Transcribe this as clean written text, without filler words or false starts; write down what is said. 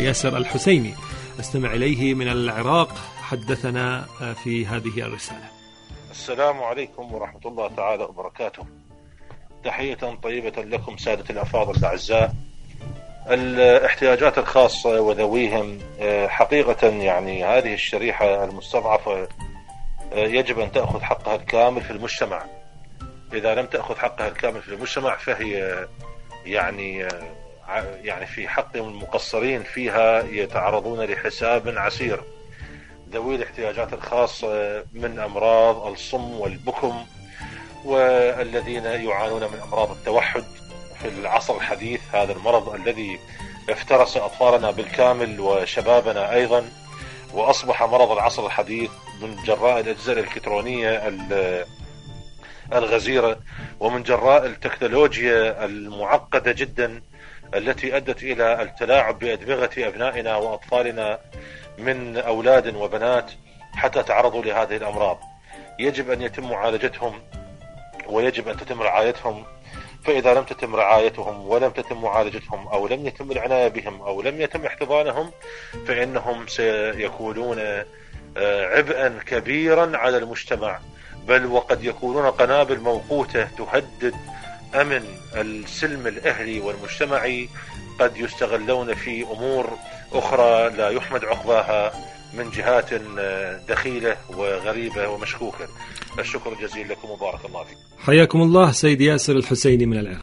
ياسر الحسيني. استمع إليه من العراق، حدثنا في هذه الرسالة. السلام عليكم ورحمة الله تعالى وبركاته. تحية طيبة لكم سادة الأفاضل الأعزاء. الاحتياجات الخاصة وذويهم حقيقة يعني هذه الشريحة المستضعفة يجب أن تأخذ حقها الكامل في المجتمع. إذا لم تأخذ حقها الكامل في المجتمع فهي يعني في حقهم المقصرين فيها يتعرضون لحساب عسير. ذوي الاحتياجات الخاصة من أمراض الصم والبكم، والذين يعانون من أمراض التوحد في العصر الحديث، هذا المرض الذي افترس أطفالنا بالكامل وشبابنا أيضا، وأصبح مرض العصر الحديث من جراء الأجهزة الإلكترونية الغزيرة، ومن جراء التكنولوجيا المعقدة جدا التي أدت إلى التلاعب بأدمغة أبنائنا وأطفالنا من أولاد وبنات حتى تعرضوا لهذه الأمراض. يجب أن يتم معالجتهم ويجب أن تتم رعايتهم، فإذا لم تتم رعايتهم ولم تتم معالجتهم أو لم يتم العناية بهم أو لم يتم احتضانهم فإنهم سيكونون عبئا كبيرا على المجتمع، بل وقد يكونون قنابل موقوتة تهدد أمن السلم الأهلي والمجتمعي، قد يستغلون في أمور أخرى لا يحمد عقباها من جهات دخيلة وغريبة ومشكوكة. الشكر الجزيل لكم وبارك الله فيكم. حياكم الله سيد ياسر الحسيني من العراق.